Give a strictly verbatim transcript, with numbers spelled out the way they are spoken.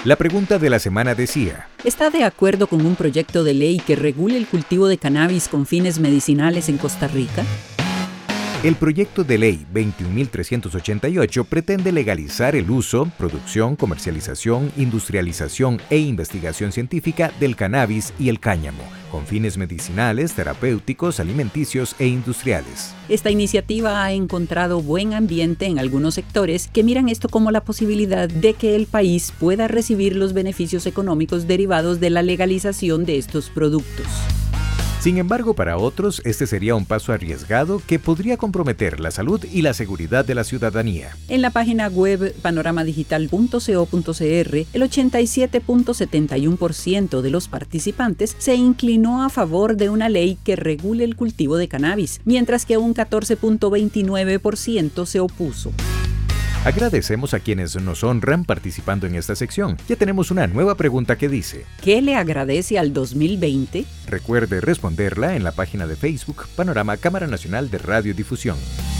La pregunta de la semana decía: ¿está de acuerdo con un proyecto de ley que regule el cultivo de cannabis con fines medicinales en Costa Rica? El proyecto de ley veintiún mil trescientos ochenta y ocho pretende legalizar el uso, producción, comercialización, industrialización e investigación científica del cannabis y el cáñamo, con fines medicinales, terapéuticos, alimenticios e industriales. Esta iniciativa ha encontrado buen ambiente en algunos sectores que miran esto como la posibilidad de que el país pueda recibir los beneficios económicos derivados de la legalización de estos productos. Sin embargo, para otros, este sería un paso arriesgado que podría comprometer la salud y la seguridad de la ciudadanía. En la página web panorama digital punto co punto cr, el ochenta y siete punto setenta y uno por ciento de los participantes se inclinó a favor de una ley que regule el cultivo de cannabis, mientras que un catorce punto veintinueve por ciento se opuso. Agradecemos a quienes nos honran participando en esta sección. Ya tenemos una nueva pregunta que dice: ¿qué le agradece al dos mil veinte? Recuerde responderla en la página de Facebook Panorama Cámara Nacional de Radiodifusión.